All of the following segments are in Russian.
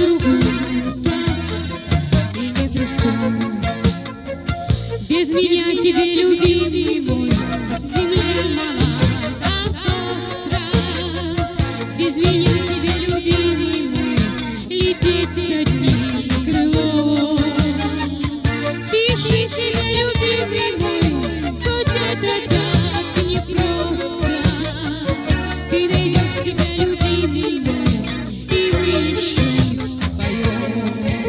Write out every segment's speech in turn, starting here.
другую так и не пришел. Без меня тебе, любимый мой, земля мала, как остров. Без меня тебе, любимый мой, лететь одним крылом. Пиши себя, любимый мой, хоть это так непросто. Ты найдешь себя, любимый мой, и мы еще поем.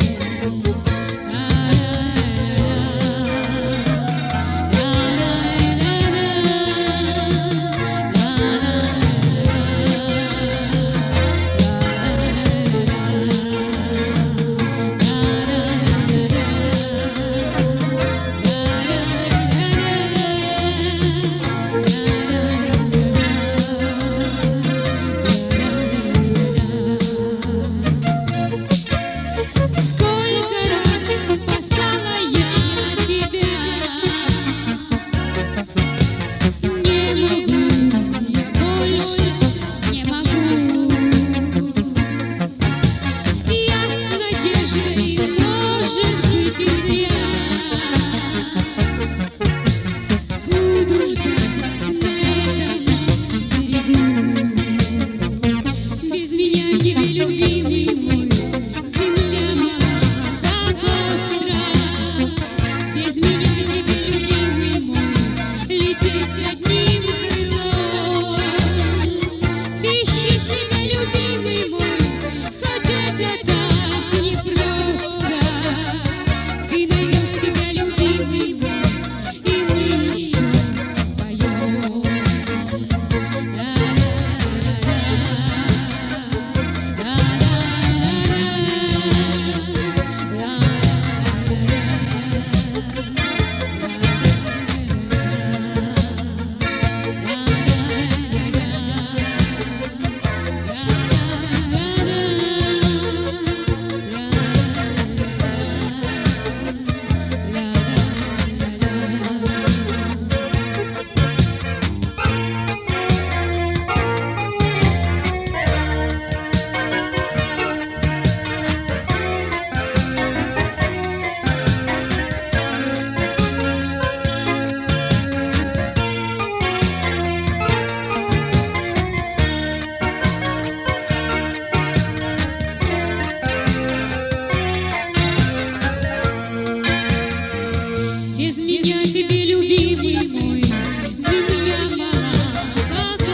Без меня тебе, любимый мой, земля мала, как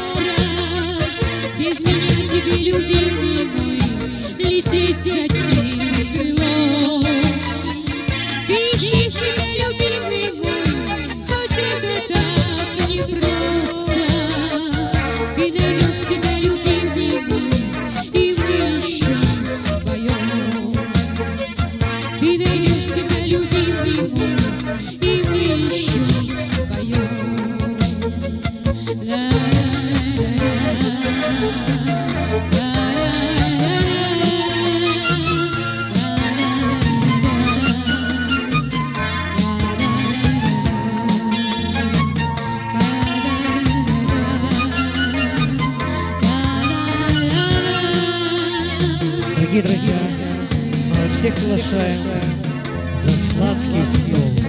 остров. Без меня тебе, любимый мой, лететь одним крылом. Ты ищи себя, любимый мой, хоть это так непросто. Ты найдешь себя, любимый мой, и мы еще поем. Ты найдешь себя, любимый мой, и мы еще поем. Дорогие друзья, мы всех приглашаем за сладкий стол.